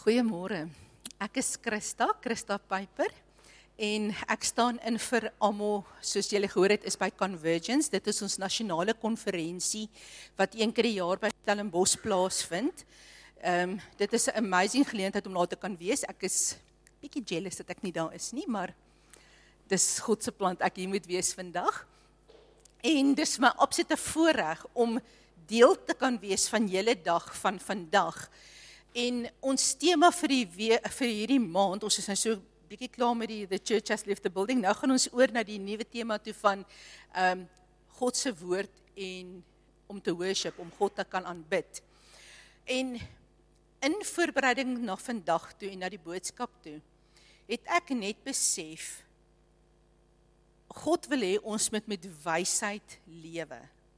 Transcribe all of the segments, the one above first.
Goeiemôre, ek is Christa Piper, en ek staan in vir almal, soos julle gehoor het, is by Convergence. Dit is ons nasionale konferensie, wat een keer die jaar by Stellenbosch plaasvind. Dit is 'n amazing geleentheid om daar te kan wees. Ek is bietjie jealous dat ek nie daar is nie, maar dis God se plan dat ek hier moet wees vandag. En dis my absolute voorreg om deel te kan wees van julle dag van vandag. En ons tema vir hierdie maand, ons is nou so bietjie klaar met The Church Has Left the Building, nou gaan ons oor na die nuwe tema toe van God se woord en om te worship, om God te kan aanbid. En in voorbereiding na vandag toe en na die boodskap toe, het ek net besef, God wil hê ons moet met wysheid lewe.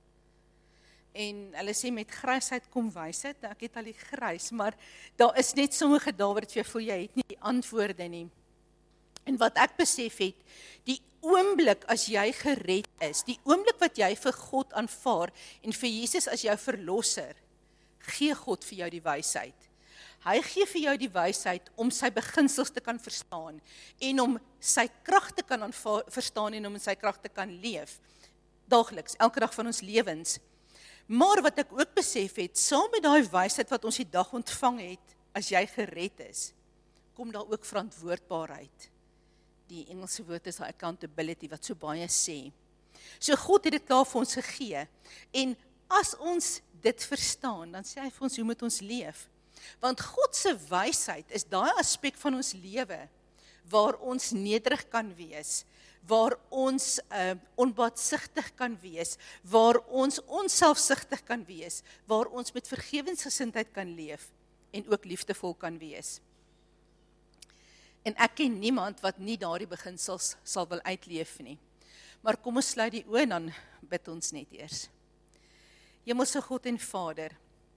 En hulle sê met grysheid kom wysheid, ek het al die grys, maar daar is net sommige dae wat jy voel, jy het nie die antwoorde nie. En wat ek besef het, die oomblik as jy gered is, die oomblik wat jy vir God aanvaar, en vir Jesus as jou verlosser, gee God vir jou die wysheid. Hy gee vir jou die wysheid om sy beginsels te kan verstaan, en om sy krag te kan verstaan, en om in sy krag te kan leef, daagliks, elke dag van ons lewens. Maar wat ek ook besef het, saam met daai wysheid wat ons die dag ontvang het, as jy gered is, kom daar ook verantwoordbaarheid. Die Engelse woord is accountability, wat so baie sê. So God het dit klaar vir ons gegee, en as ons dit verstaan, dan sê hy vir ons, hoe moet ons leef? Want God se wysheid is daai aspek van ons lewe, waar ons nederig kan wees, waar ons onbaatsigtig kan wees, waar ons onselfsugtig kan wees, waar ons met vergewensgesindheid kan leef, en ook liefdevol kan wees. En ek ken niemand wat nie daardie beginsels sal wil uitleef nie. Maar kom ons sluit die oë en dan bid ons net eers. Hemelse God en Vader,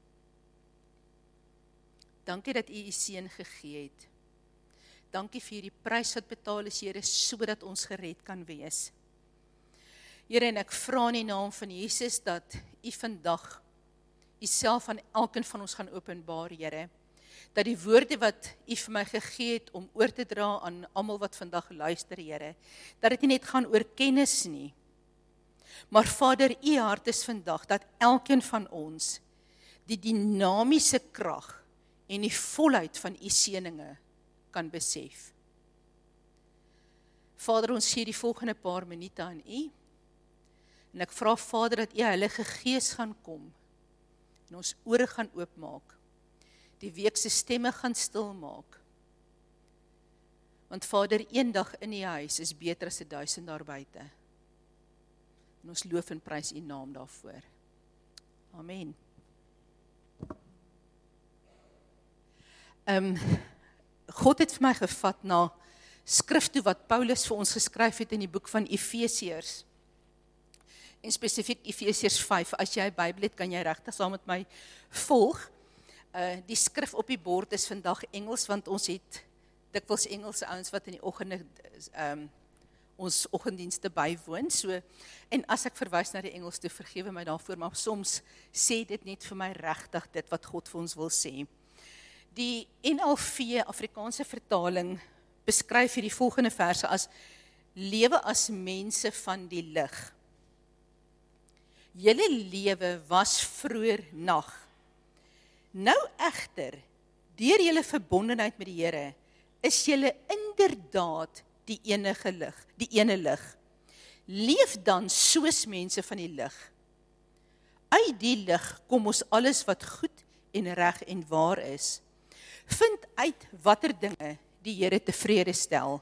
dankie dat U Seun gegee het. Dankie vir die prys wat betaal is, Here, sodat ons gered kan wees. Here, en ek vra in die naam van Jesus dat U vandag U self aan elkeen van ons gaan openbaar, Here. Dat die woorde wat U vir my gegee het om oor te dra aan almal wat vandag luister, Here, dat dit nie net gaan oor kennis nie. Maar Vader, U hart is vandag dat elkeen van ons die dinamiese krag en die volheid van U seëninge kan besef. Vader, ons sê die volgende paar minute aan U, en ek vra Vader dat U Heilige Gees gaan kom, en ons ore gaan oopmaak, die week se stemme gaan stil maak, want Vader, een dag in die huis is beter as 1000 daar buite, en ons loof en prys U naam daarvoor. Amen. God het vir my gevat na skrif toe wat Paulus vir ons geskryf het in die boek van Efesiërs. En spesifiek Efesiërs 5. As jy 'n Bybel het, kan jy regtig saam met my volg. Die skrif op die bord is vandag Engels, want ons het dikwels Engelse ouens wat in die oggende ons oggenddienste bywoon. So, en as ek verwys na die Engels toe, vergewe my daarvoor, maar soms sê dit net vir my regtig dit wat God vir ons wil sê. Die NLV Afrikaanse vertaling beskryf hierdie volgende verse as lewe as mense van die lig. Julle lewe was vroeër nag. Nou egter, deur julle verbondenheid met die Here, is julle inderdaad die ene lig. Leef dan soos mense van die lig. Uit die lig kom ons alles wat goed en reg en waar is. Vind uit watter dinge die Here tevrede stel.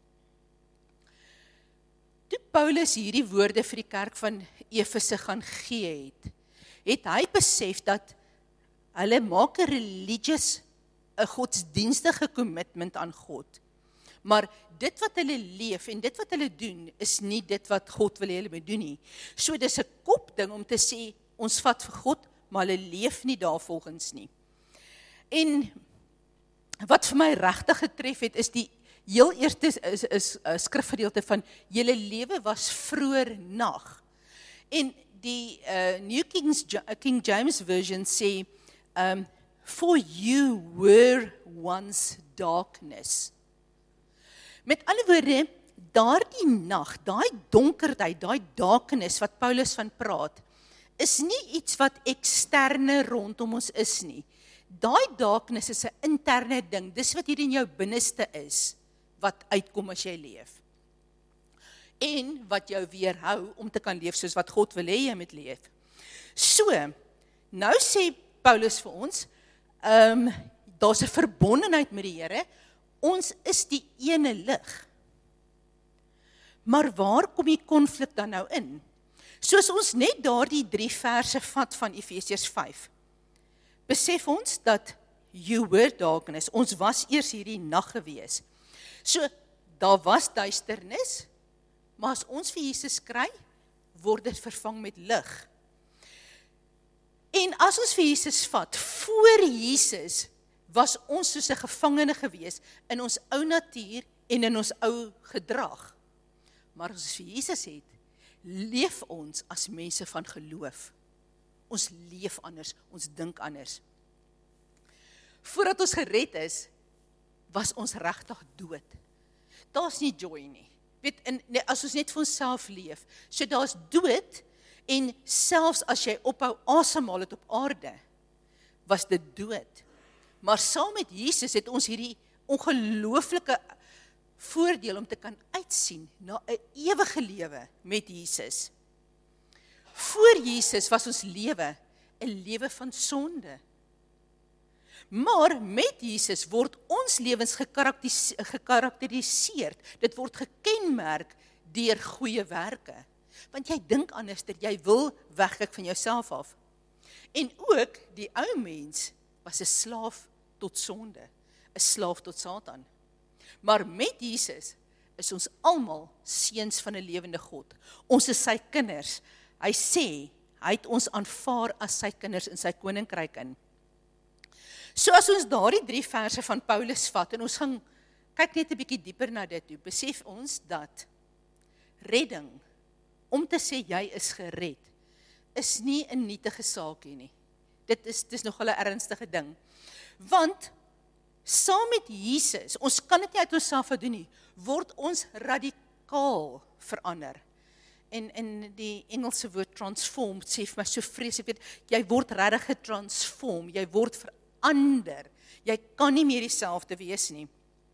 Toe Paulus hierdie woorde vir die kerk van Efese gaan gee het hy besef dat hulle maak 'n godsdienstige commitment aan God. Maar dit wat hulle leef en dit wat hulle doen, is nie dit wat God wil hê hulle moet doen nie. So dis 'n kopding om te sê, ons vat vir God, maar hulle leef nie daarvolgens nie. En wat vir my regtig getref het, is die heel eerste is skrifgedeelte van, julle lewe was vroeër nag. En die New King James Version sê, for you were one's darkness. Met ander woorde, daardie nag, daai donkerheid, daai darkness wat Paulus van praat, is nie iets wat eksterne rondom ons is nie. Daai darkness is 'n interne ding, dis wat hier in jou binneste is, wat uitkom as jy leef. En wat jou weerhou om te kan leef soos wat God wil hê jy moet leef. So, nou sê Paulus vir ons, daar's 'n verbondenheid met die Here, ons is die ene lig. Maar waar kom die konflik dan nou in? Soos ons net daardie 3 verse vat van Efesiërs 5, besef ons dat you were darkness, ons was eers hierdie nag gewees. So, daar was duisternis, maar as ons vir Jesus kry, word dit vervang met lig. En as ons vir Jesus vat, voor Jesus was ons soos 'n gevangene gewees in ons ou natuur en in ons ou gedrag. Maar as ons vir Jesus het, leef ons as mense van geloof. Ons leef anders, ons dink anders. Voordat ons gered is, was ons regtig dood. Daar's nie joy nie. Weet, as ons net vir onsself leef, so daar's dood, en selfs as jy ophou asemhaal het op aarde, was dit dood. Maar saam met Jesus het ons hierdie ongelooflike voordeel om te kan uitsien na 'n ewige lewe met Jesus. Voor Jesus was ons lewe 'n lewe van sonde. Maar met Jesus word ons lewens gekarakteriseer. Dit word gekenmerk deur goeie werke. Want jy dink anders, dat jy wil wegkyk van jouself af. En ook die ou mens was 'n slaaf tot sonde, 'n slaaf tot Satan. Maar met Jesus is ons almal seuns van 'n lewende God. Ons is sy kinders. Hy sê, hy het ons aanvaar as sy kinders in sy koninkryk in. So as ons daardie 3 verse van Paulus vat, en ons gaan kyk net 'n bietjie dieper na dit toe, besef ons dat redding, om te sê jy is gered, is nie 'n nietige saakie nie. Dit is nogal 'n ernstige ding. Want saam met Jesus, ons kan dit nie uit onsself doen nie, word ons radikaal verander. En die Engelse woord transformed sê vir my so vreeslik, jy word regtig getransform, jy word verander. Jy kan nie meer dieselfde wees nie.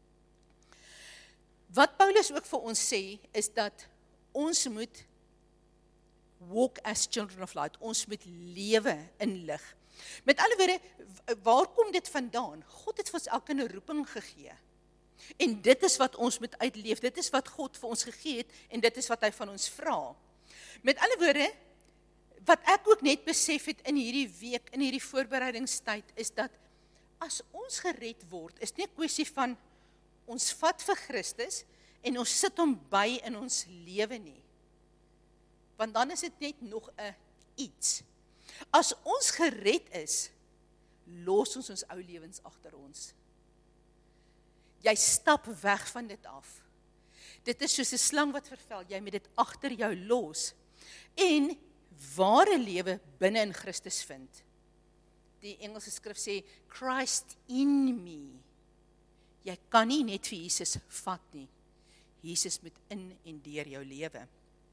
Wat Paulus ook vir ons sê, is dat ons moet walk as children of light, ons moet lewe in lig. Met ander woorde, waar kom dit vandaan? God het vir ons elke 'n roeping gegee. En dit is wat ons moet uitleef, dit is wat God vir ons gegee het, en dit is wat hy van ons vra. Met ander woorde, wat ek ook net besef het in hierdie week, in hierdie voorbereidingstyd, is dat as ons gered word, is nie 'n kwessie van ons vat vir Christus, en ons sit hom by in ons lewe nie. Want dan is dit net nog 'n iets. As ons gered is, los ons ou lewens agter ons. Jy stap weg van dit af. Dit is soos 'n slang wat vervel, jy moet dit agter jou los. En ware lewe binne in Christus vind. Die Engelse skrif sê, Christ in me. Jy kan nie net vir Jesus vat nie. Jesus moet in en deur jou lewe.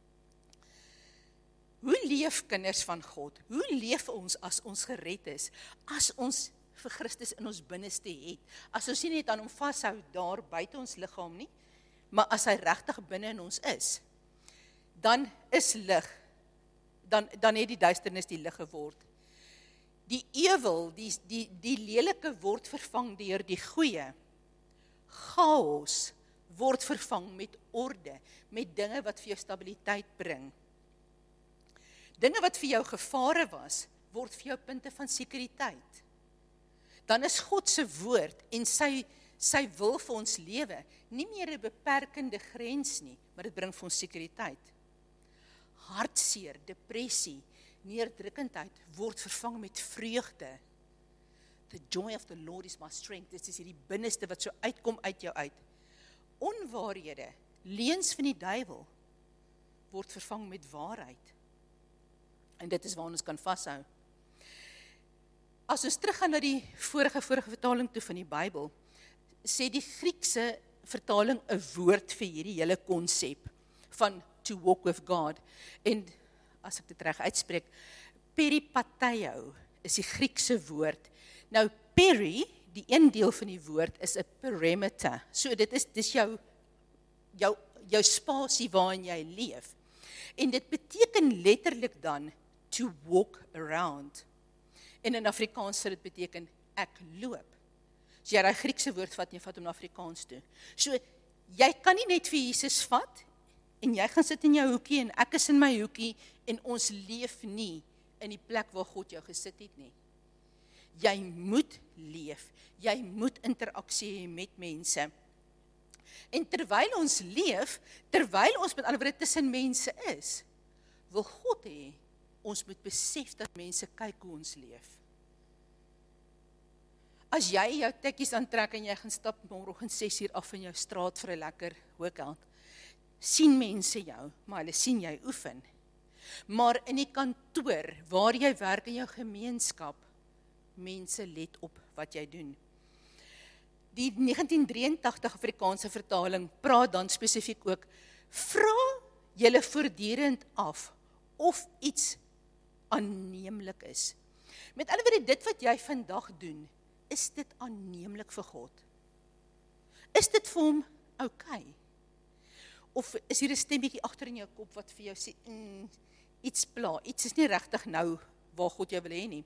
Hoe leef kinders van God? Hoe leef ons as ons gered is? As ons vir Christus in ons binneste het? As ons nie net aan hom vashou daar buite ons liggaam nie, maar as hy regtig binne in ons is, dan is lig, dan het die duisternis die lig geword. Die ewel, die lelike word vervang deur die goeie. Chaos word vervang met orde, met dinge wat vir jou stabiliteit bring. Dinge wat vir jou gevare was, word vir jou punte van sekuriteit. Dan is God se woord en sy wil vir ons lewe nie meer 'n beperkende grens nie, maar dit bring vir ons sekuriteit. Hartseer, depressie, neerdrukkendheid word vervang met vreugde. The joy of the Lord is my strength. Dit is hierdie binneste wat so uitkom uit jou uit. Onwaarhede, leuns van die duiwel, word vervang met waarheid. En dit is waar ons kan vashou. As ons teruggaan na die vorige vertaling toe van die Bybel, sê die Griekse vertaling 'n woord vir hierdie hele konsep van to walk with God. En as ek dit reg uitspreek, peripateo is die Griekse woord. Nou peri, die een deel van die woord is 'n perimeter. So dis jou spasie waarin jy leef. En dit beteken letterlik dan to walk around. En in Afrikaans sou dit beteken ek loop. So jy daai Griekse woord vat en jy vat hom na Afrikaans toe. So jy kan nie net vir Jesus vat en jy gaan sit in jou hoekie en ek is in my hoekie en ons leef nie in die plek waar God jou gesit het nie. Jy moet leef. Jy moet interaksie hê met mense. En terwyl ons leef, terwyl ons met ander woorde tussen mense is, wil God hê ons moet besef dat mense kyk hoe ons leef. As jy jou tekkies aantrek en jy gaan stap môreoggend 6 uur af in jou straat vir 'n lekker workout, sien mense jou, maar hulle sien jy oefen. Maar in die kantoor, waar jy werk in jou gemeenskap, mense let op wat jy doen. Die 1983 Afrikaanse vertaling praat dan spesifiek ook, vra julle voortdurend af of iets aanneemlik is. Met ander woorde, dit wat jy vandag doen, is dit aanneemlik vir God? Is dit vir hom okay? Of is hier 'n stemmetjie agter in jou kop wat vir jou sê, iets pla, iets is nie regtig nou waar God jou wil hê nie.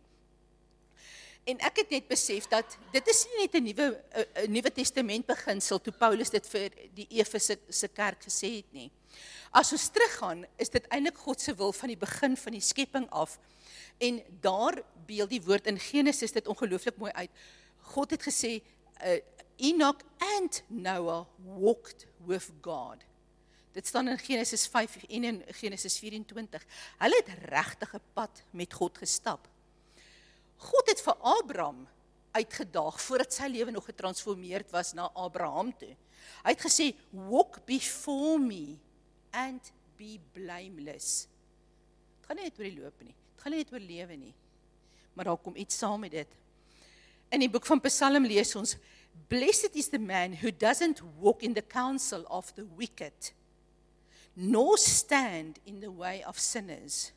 En ek het net besef dat dit is nie net 'n Nuwe Testament beginsel toe Paulus dit vir die Efese kerk gesê het nie. As ons teruggaan, is dit eintlik God se wil van die begin van die skepping af. En daar beeld die woord in Genesis dit ongelooflik mooi uit. God het gesê, Enoch and Noah walked with God. Dit staan in Genesis 5 en in Genesis 24. Hulle het regtig 'n pad met God gestap. God het vir Abraham uitgedaag, voordat sy lewe nog getransformeerd was na Abraham toe. Hy het gesê, walk before me and be blameless. Het gaan nie net oor die loop nie, het gaan nie net oor lewe nie, maar daar kom iets saam met dit. In die boek van Psalm lees ons, blessed is the man who doesn't walk in the counsel of the wicked, nor stand in the way of sinners.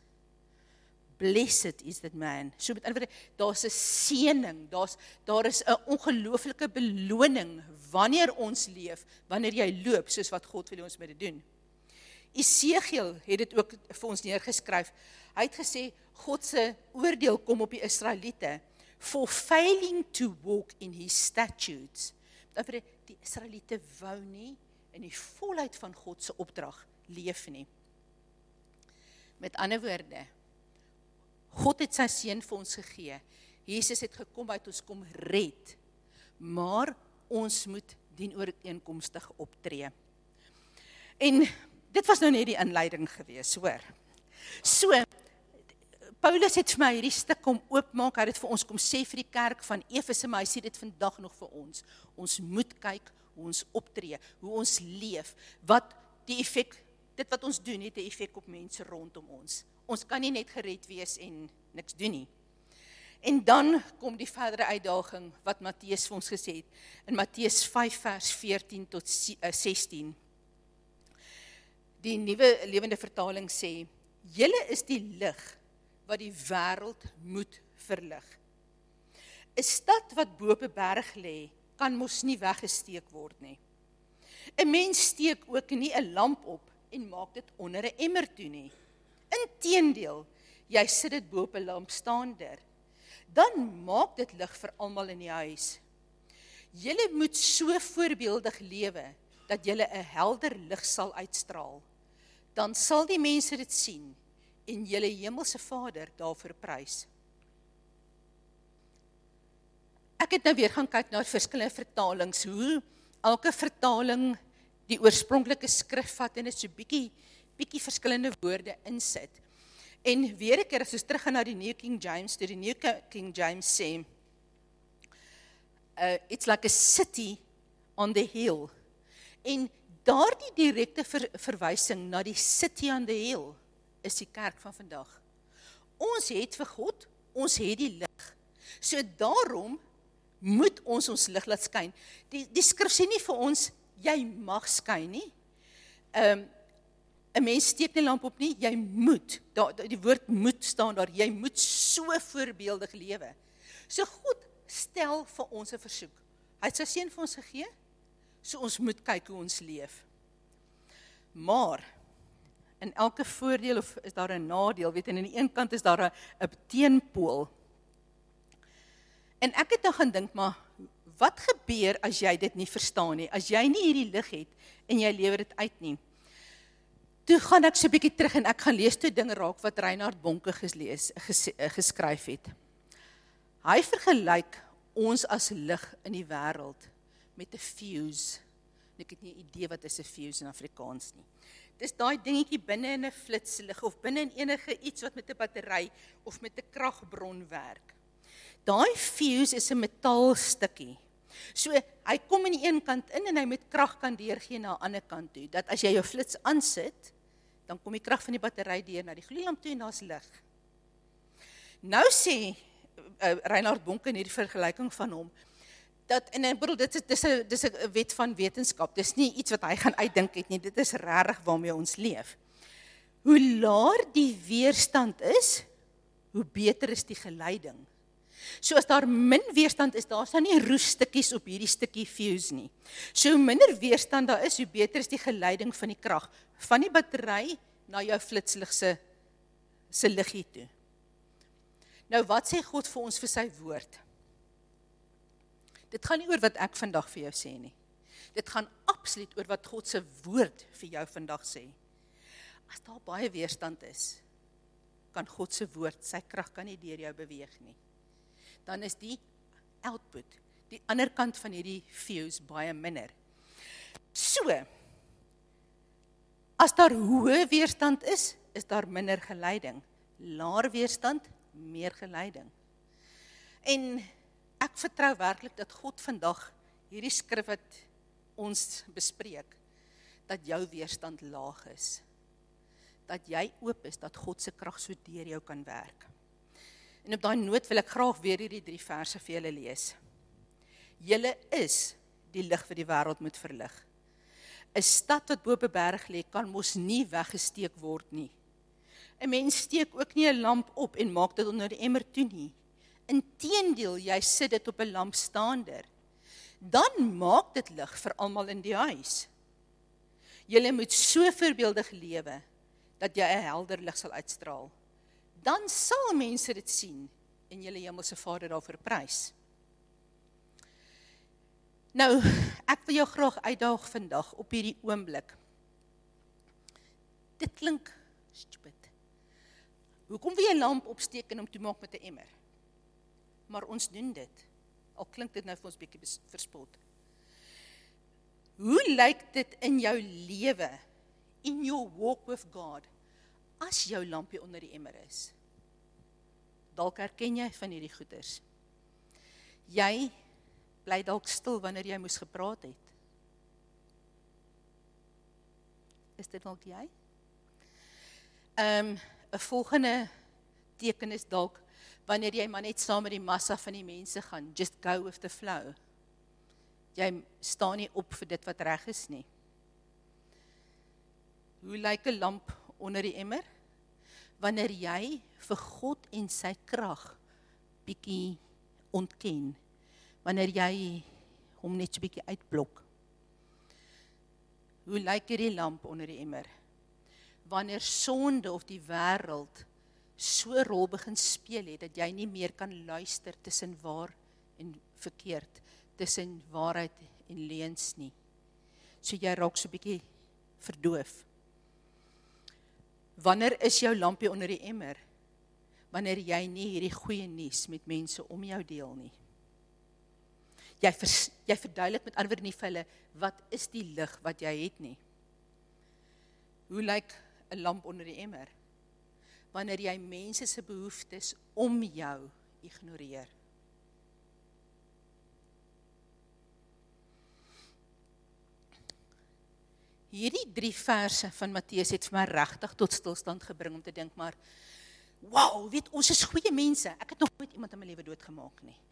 Blessed is that man. So met ander woorde, daar's 'n seëning, daar is 'n ongelooflike beloning wanneer ons leef, wanneer jy loop soos wat God wil ons moet doen. Esegiel het dit ook vir ons neergeskryf. Hy het gesê God se oordeel kom op die Israeliete for failing to walk in his statutes. Met ander woorde, die Israeliete wou nie in die volheid van God se opdrag leef nie. Met ander woorde, God het sy seun vir ons gegee. Jesus het gekom uit ons kom red. Maar ons moet dienooreenkomstig optree. En dit was nou net die inleiding gewees, hoor. So, Paulus het vir my hierdie stuk kom oopmaak, hy het vir ons kom sê vir die kerk van Efese, maar hy sê dit vandag nog vir ons. Ons moet kyk hoe ons optree, hoe ons leef, wat die effek, dit wat ons doen, het 'n effek op mense rondom ons. Ons kan nie net gered wees en niks doen nie. En dan kom die verdere uitdaging wat Matteus vir ons gesê het, in Matteus 5 vers 14 tot 16. Die nuwe lewende vertaling sê, julle is die lig wat die wêreld moet verlig. 'n Stad wat bo op 'n berg lê, kan mos nie weggesteek word nie. 'n Mens steek ook nie 'n lamp op en maak dit onder 'n emmer toe nie. Inteendeel, jy sit dit bo op 'n lampstaander. Dan maak dit lig vir almal in die huis. Julle moet so voorbeeldig lewe, dat julle 'n helder lig sal uitstraal. Dan sal die mense dit sien, en julle hemelse Vader daarvoor prys. Ek het nou weer gaan kyk na verskillende vertalings, hoe elke vertaling die oorspronklike skrif vat, en dit so bietjie verskillende woorde insit. En weer 'n keer, as ons teruggaan na die New King James, die New King James sê, it's like a city on the hill. En daardie direkte verwysing na die city on the hill, is die kerk van vandag. Ons het vir God, ons het die lig, So daarom moet ons lig laat skyn. Die skrif sê nie vir ons, jy mag skyn nie. 'n Mens steek nie lamp op nie, jy moet. Die woord moet staan daar, jy moet so voorbeeldig lewe. So God stel vir ons 'n versoek. Hy het sy seun vir ons gegee, so ons moet kyk hoe ons leef. Maar, in elke voordeel of is daar 'n nadeel, weet, en aan die een kant is daar 'n teenpool. En ek het nou gaan dink, maar wat gebeur as jy dit nie verstaan nie? As jy nie hierdie lig het en jy lewer dit uit nie? Toe gaan ek so 'n bietjie terug en ek gaan lees toe dinge raak wat Reinhard Bonke geskryf het. Hy vergelyk ons as lig in die wêreld met 'n fuse. Ek het nie 'n idee wat is 'n fuse in Afrikaans nie. Dis daai dingetjie binne in 'n flitslig of binne in enige iets wat met 'n battery of met 'n kragbron werk. Daai fuse is 'n metaalstukkie. So hy kom aan die een kant in en hy met krag kan deurgee na 'n ander kant toe. Dat as jy jou flits aansit, dan kom die krag van die battery deur na die gloeilamp toe en daar's lig. Nou sê Reinhard Bonke in hierdie vergelyking van hom, dat, en ek bedoel, dit is 'n wet van wetenskap, dis nie iets wat hy gaan uitdink het nie, dit is regtig waarmee ons leef. Hoe laer die weerstand is, hoe beter is die geleiding. So as daar min weerstand is, daar staan nie roesstukkies op hierdie stukkie fuse nie. So hoe minder weerstand daar is, hoe beter is die geleiding van die krag, van die battery na jou flitslig se liggie toe. Nou wat sê God vir ons vir sy woord? Dit gaan nie oor wat ek vandag vir jou sê nie. Dit gaan absoluut oor wat God se woord vir jou vandag sê. As daar baie weerstand is, kan God se woord, sy krag kan nie deur jou beweeg nie. Dan is die output, die ander kant van hierdie fuse baie minder. So, as daar hoë weerstand is daar minder geleiding. Laer weerstand, meer geleiding. En ek vertrou werklik dat God vandag hierdie skrif wat ons bespreek, dat jou weerstand laag is. Dat jy oop is, dat God se krag so deur jou kan werk. En op daai noot wil ek graag weer hierdie 3 verse vir julle lees. Julle is die lig wat die wêreld moet verlig. 'n Stad wat bo op 'n berg lê, kan mos nie weggesteek word nie. 'n Mens steek ook nie 'n lamp op en maak dit onder die emmer toe nie. Inteendeel, jy sit dit op 'n lampstaander. Dan maak dit lig vir almal in die huis. Julle moet so voorbeeldig lewe, dat jy 'n helder lig sal uitstraal. Dan sal mense dit sien, en julle hemelse Vader daarvoor prys. Nou, ek wil jou graag uitdaag vandag, op hierdie oomblik. Dit klink stupid. Hoekom wil jy 'n lamp opsteek en hom toemaak met 'n emmer? Maar ons doen dit. Al klink dit nou vir ons bietjie verspot. Hoe lyk dit in jou lewe, in your walk with God, as jou lampie onder die emmer is? Dalk herken jy van hierdie goeders. Jy bly dalk stil wanneer jy moes gepraat het. Is dit dalk jy? 'n volgende teken is dalk, wanneer jy maar net saam met die massa van die mense gaan, just go with the flow. Jy staan nie op vir dit wat reg is nie. Hoe lyk 'n lamp onder die emmer? Wanneer jy vir God en sy krag bietjie ontken, wanneer jy hom net so bietjie uitblok. Hoe lyk hierdie lamp onder die emmer? Wanneer sonde of die wêreld so 'n rol begin speel het, dat jy nie meer kan luister tussen waar en verkeerd, tussen waarheid en leuns nie. So jy raak so 'n bietjie verdoof. Wanneer is jou lampie onder die emmer? Wanneer jy nie hierdie goeie nuus met mense om jou deel nie. Jy verduidelik met ander woorde nie vir hulle, wat is die lig wat jy het nie? Hoe lyk 'n lamp onder die emmer? Wanneer jy mense se behoeftes om jou ignoreer. Hierdie 3 verse van Matteus het vir my regtig tot stilstand gebring om te dink, maar wow, weet, ons is goeie mense. Ek het nog nooit iemand in my lewe doodgemaak nie.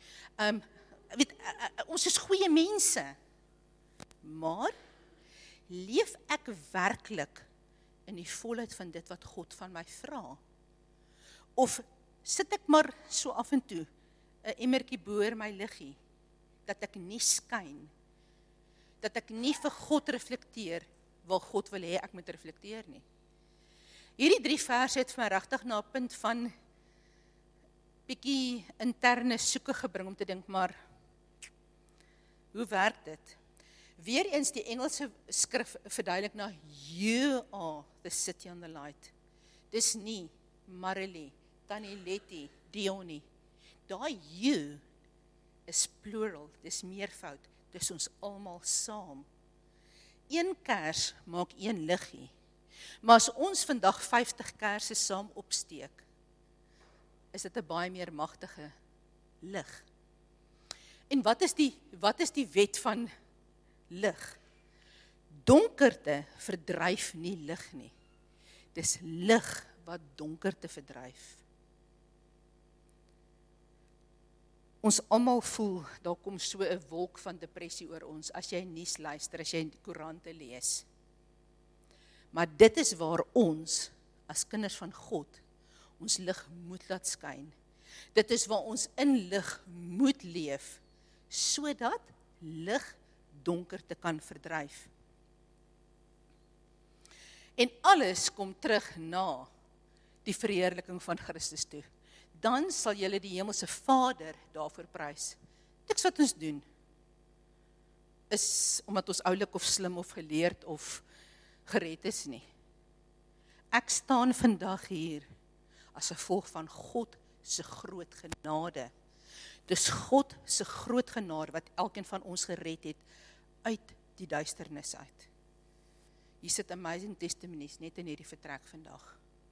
Ons is goeie mense. Maar, leef ek werklik in die volheid van dit wat God van my vra? Of sit ek maar so af en toe, 'n emmertjie boor my liggie, dat ek nie skyn, dat ek nie vir God reflekteer, waar God wil hê ek moet reflekteer nie. Hierdie 3 verse het vir my regtig na 'n punt van bietjie interne soeke gebring om te dink, maar hoe werk dit? Weereens die Engelse skrif verduidelik na you are the city on the light. Dis nie Marilee, Tannie Letty, Dionie. Daai you is plural, dis meervoud, dis ons almal saam. Een kers maak een liggie. Maar as ons vandag 50 kersse saam opsteek, is dit 'n baie meer magtige lig. En wat is die wet van lig? Donkerte verdryf nie lig nie. Dis lig wat donkerte verdryf. Ons almal voel, daar kom so 'n wolk van depressie oor ons, as jy nuus luister, as jy die koerante lees. Maar dit is waar ons, as kinders van God, ons lig moet laat skyn. Dit is waar ons in lig moet leef, sodat lig donkerte kan verdryf. En alles kom terug na die verheerliking van Christus toe. Dan sal julle die hemelse Vader daarvoor prys. Niks wat ons doen is omdat ons oulik of slim of geleerd of gered is nie. Ek staan vandag hier as gevolg van God se groot genade. Dis God se groot genade wat elkeen van ons gered het uit die duisternis uit. Hier sit amazing testimonies net in hierdie vertrek vandag.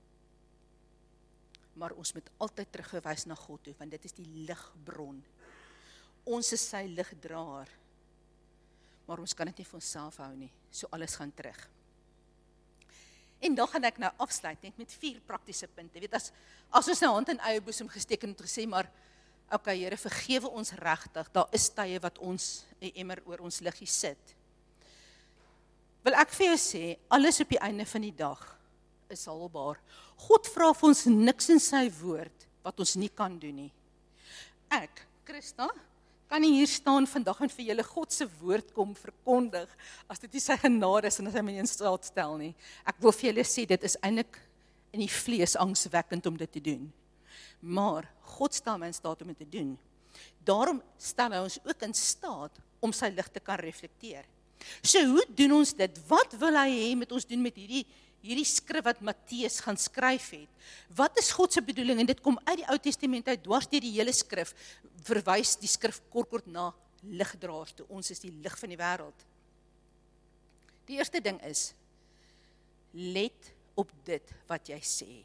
Maar ons moet altyd teruggewys na God toe, want dit is die ligbron. Ons is sy ligdraer, maar ons kan dit nie vir onsself hou nie, so alles gaan terug. En dan gaan ek nou afsluit net met 4 praktiese punte. Weet, as ons nou hand in eie boesem gesteek en het gesê, maar okay, Here, vergewe ons regtig, daar is tye wat ons 'n emmer oor ons liggie sit. Wil ek vir jou sê, alles op die einde van die dag is haalbaar. God vra vir ons niks in sy woord wat ons nie kan doen nie. Ek, Christa, kan nie hier staan vandag en vir julle God se woord kom verkondig, as dit nie sy genade is en as hy my in staat stel nie. Ek wil vir julle sê, dit is eintlik in die vlees angswekkend om dit te doen. Maar God stel my in staat om dit te doen. Daarom stel hy ons ook in staat om sy lig te kan reflekteer. So hoe doen ons dit? Wat wil hy hê met ons doen met hierdie skrif wat Matteus gaan skryf het? Wat is God se bedoeling? En dit kom uit die Ou Testament uit, dwars deur die hele skrif, verwys die skrif kort na ligdraers toe. Ons is die lig van die wêreld. Die eerste ding is, let op dit wat jy sê.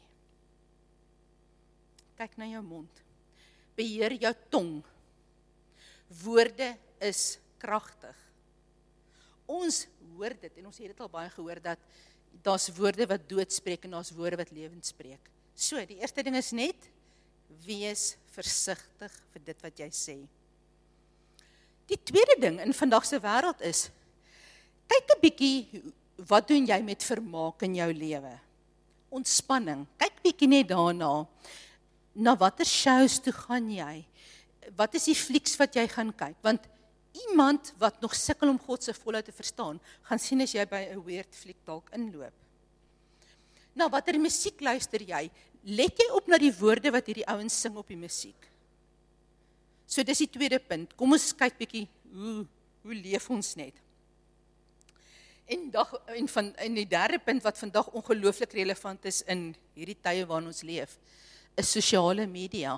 Kyk na jou mond. Beheer jou tong. Woorde is kragtig. Ons hoor dit, en ons het dit al baie gehoor, dat daar's woorde wat dood spreek en daar's woorde wat lewend spreek. So, die eerste ding is net, wees versigtig vir dit wat jy sê. Die tweede ding in vandag se wêreld is, kyk 'n bietjie, wat doen jy met vermaak in jou lewe? Ontspanning, kyk bietjie net daarna. Na watter shows toe gaan jy? Wat is die flieks wat jy gaan kyk? Want iemand wat nog sukkel om God se volheid te verstaan, gaan sien as jy by 'n weird fliek dalk inloop. Na watter musiek luister jy? Let jy op na die woorde wat hierdie ouens sing op die musiek? So dis die tweede punt. Kom ons kyk bietjie, hoe leef ons net? En die derde punt wat vandag ongelooflik relevant is in hierdie tye waarin ons leef, is sosiale media.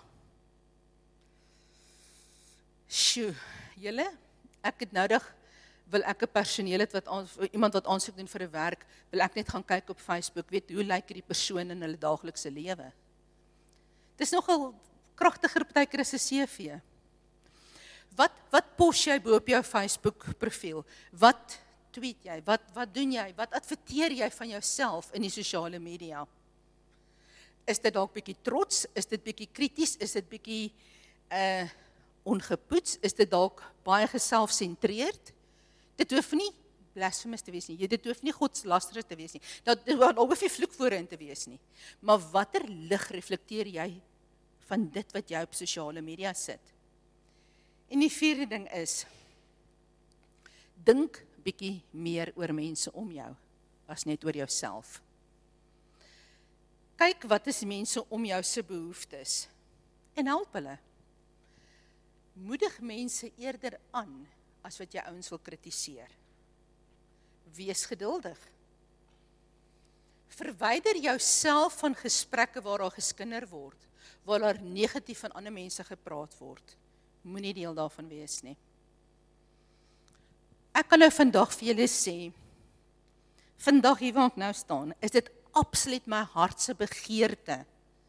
Sjoe, julle, ek het noudig, wil ek 'n personeel het iemand wat aansoek doen vir 'n werk, wil ek net gaan kyk op Facebook, weet hoe lyk hierdie persoon in hulle daaglikse lewe. Dis nogal kragtiger partykeer as 'n CV. Wat pos jy bo op jou Facebook profiel? Wat tweet jy? Wat doen jy? Wat adverteer jy van jouself in die sosiale media? Is dit dalk bietjie trots? Is dit bietjie krities? Is dit bietjie ongepoets? Is dit dalk baie geselfsentreerd? Dit hoef nie blasphemous te wees nie. Dit hoef nie godslasterig te wees nie. Dit hoef nie vloekwoorde in te wees nie. Maar watter lig reflekteer jy van dit wat jy op sosiale media sit? En die vierde ding is, dink bietjie meer oor mense om jou, as net oor jouself. Kyk wat is mense om jou se behoeftes, en help hulle. Moedig mense eerder aan, as wat jy ouens wil kritiseer. Wees geduldig. Verwyder jouself van gesprekke waar daar geskinder word, waar daar negatief van ander mense gepraat word. Moenie deel daarvan wees nie. Ek kan nou vandag vir julle sê, vandag hier waar ek nou staan, is dit absoluut my hartse begeerte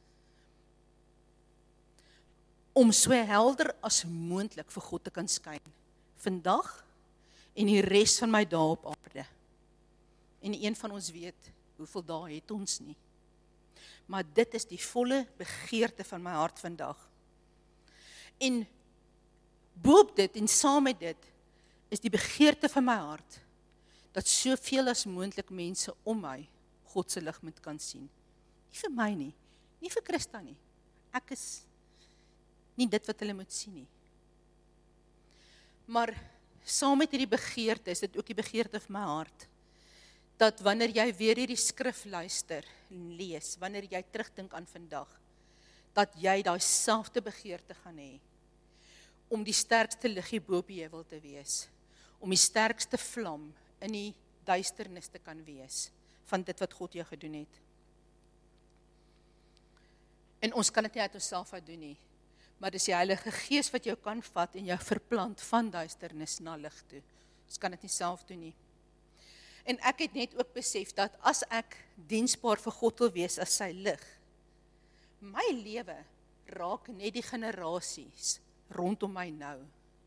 om so helder as moontlik vir God te kan skyn. Vandag en die res van my dae op aarde. En een van ons weet, hoeveel dae het ons nie. Maar dit is die volle begeerte van my hart vandag. En boop dit en saam met dit, is die begeerte van my hart, dat soveel as moontlik mense om my, God se lig moet kan sien. Nie vir my nie, nie vir Christa nie. Ek is nie dit wat hulle moet sien nie. Maar saam met hierdie begeerte, is dit ook die begeerte van my hart, dat wanneer jy weer hierdie skrif luister en lees, wanneer jy terugdink aan vandag, dat jy daai selfde begeerte gaan hê, om die sterkste liggie bo op die heuwel te wees, om die sterkste vlam in die duisternis te kan wees, van dit wat God jou gedoen het. En ons kan dit nie uit onsself uit doen nie, maar dis die Heilige Gees wat jou kan vat en jou verplant van duisternis na lig toe. Ons kan dit nie self doen nie. En ek het net ook besef dat as ek diensbaar vir God wil wees as sy lig, my lewe raak net die generasies rondom my nou.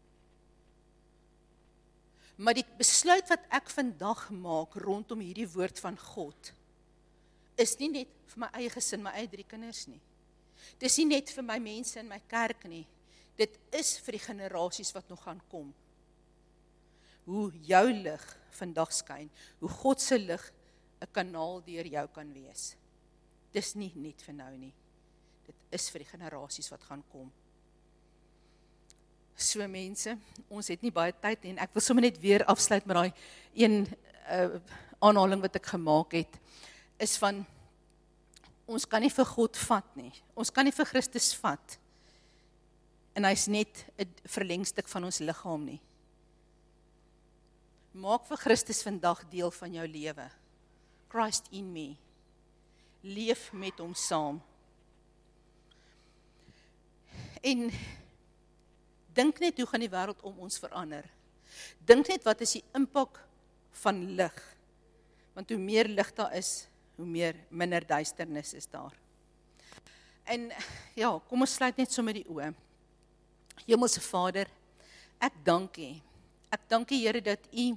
Maar die besluit wat ek vandag maak rondom hierdie woord van God, is nie net vir my eie gesin, my eie 3 kinders nie. Dis nie net vir my mense in my kerk nie. Dit is vir die generasies wat nog gaan kom. Hoe jou lig vandag skyn, hoe God se lig 'n kanaal deur jou kan wees. Dis nie net vir nou nie. Dit is vir die generasies wat gaan kom. So mense, ons het nie baie tyd en ek wil sommer net weer afsluit met daai een aanhaling wat ek gemaak het, is van, ons kan nie vir God vat nie, ons kan nie vir Christus vat, en hy is net 'n verlengstuk van ons liggaam nie. Maak vir Christus vandag deel van jou lewe. Christ in me. Leef met hom saam. En dink net hoe gaan die wêreld om ons verander. Dink net wat is die impak van lig. Want hoe meer lig daar is, hoe minder duisternis is daar. En ja, kom ons sluit net so met die oë. Hemelse Vader, ek dank U. Ek dank U, Here, dat U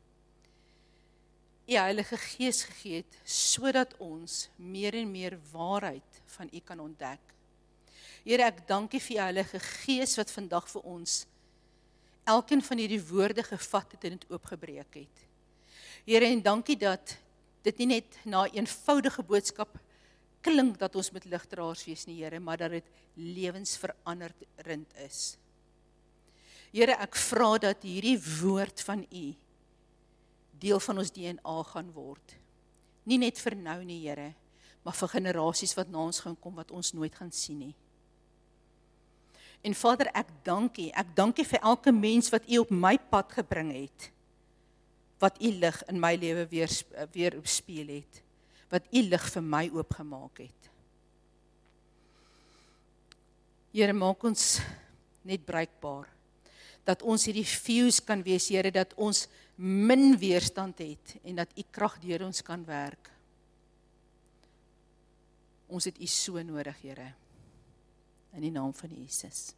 Heilige Gees gegee het, sodat ons meer en meer waarheid van U kan ontdek. Here, ek dank U vir U Heilige Gees wat vandag vir ons elkeen van hierdie woorde gevat het en dit oopgebreek het. Here, en dankie dat dit nie net na 'n eenvoudige boodskap klink dat ons met ligdraers wees nie, Here, maar dat dit lewensveranderend is. Here, ek vra dat hierdie woord van U deel van ons DNA gaan word. Nie net vir nou nie, Here, maar vir generasies wat na ons gaan kom, wat ons nooit gaan sien nie. En Vader, ek dank U vir elke mens wat U op my pad gebring het, wat U lig in my lewe weer speel het, wat U lig vir my oopgemaak het. Here, maak ons net bruikbaar, dat ons hierdie fuse kan wees, Here, dat ons min weerstand het, en dat U krag deur ons kan werk. Ons het U so nodig, Here, in die naam van Jesus.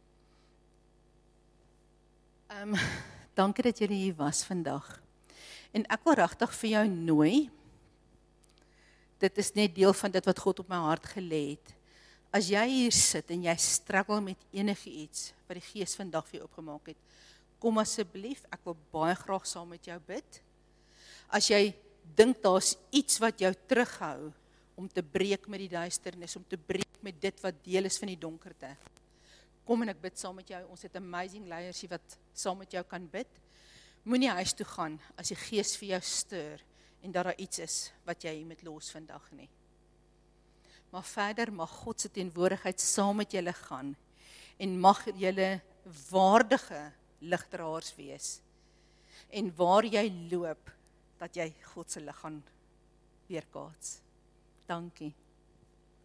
Dankie dat julle hier was vandag. En ek wil regtig vir jou nooi, dit is net deel van dit wat God op my hart gelê het. As jy hier sit en jy struggle met enige iets wat die Gees vandag vir jou opgemaak het, kom asseblief, ek wil baie graag saam met jou bid. As jy dink daar's iets wat jou terughou om te breek met die duisternis, om te breek met dit wat deel is van die donkerte, kom en ek bid saam met jou. Ons het amazing leiers wat saam met jou kan bid. Moenie huis toe gaan as die Gees vir jou stuur en dat daar iets is wat jy moet los vandag nie. Maar verder mag God se teenwoordigheid saam met julle gaan en mag julle waardige ligdraers wees. En waar jy loop, dat jy God se lig gaan weerkaats. Dankie.